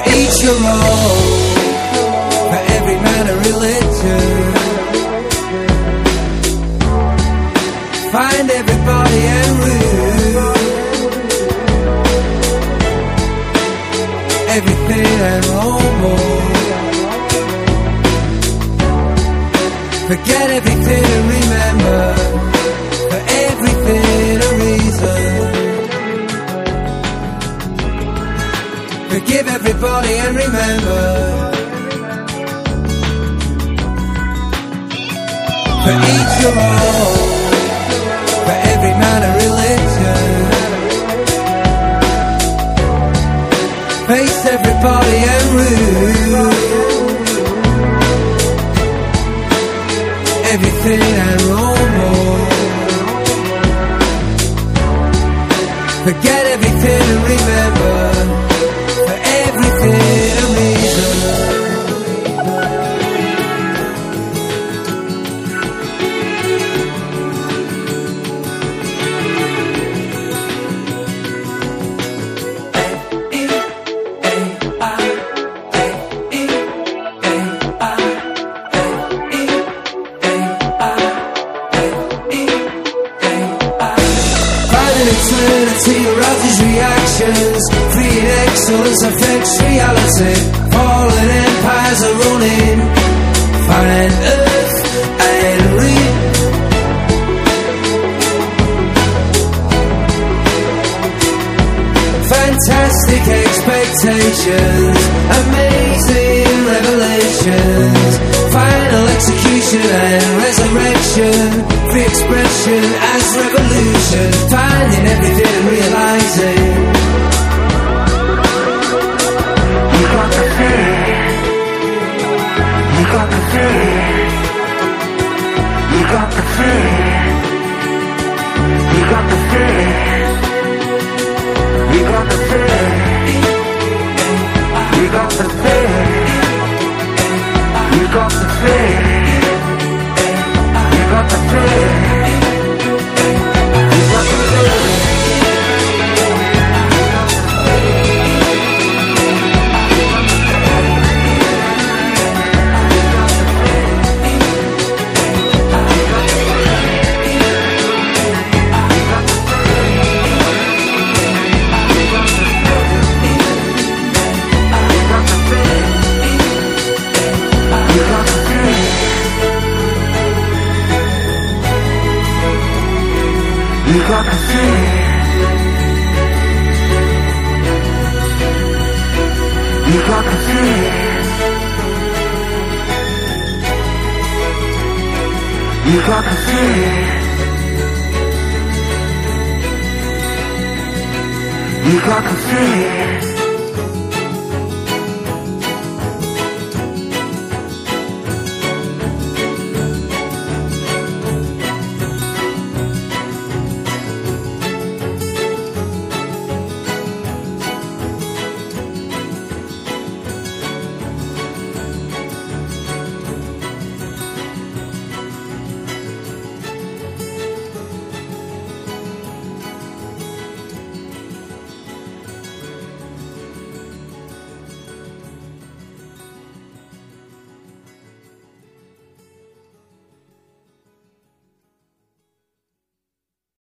each your own, for every man a religion. Find everybody en route, everything and more. Forget everything and remember, for everything a reason. Forgive everybody and remember, for each your own, for every man a religion. Face everybody en route, everything and more. Forget everything and remember, for everything a reason. Eternity arouses reactions, freeing excellence affects reality. Fallen empires are running, find earth and reap. Fantastic expectations, amazing revelations, final execution and resurrection, free expression as revolution, finding everything and realizing you got the fear, you got the fear, you got the fear, you got the fear, you got the fear, you got the fear, you got the fear, you got the fear. You got the fear, you got the fear, you got the fear, you got the fear.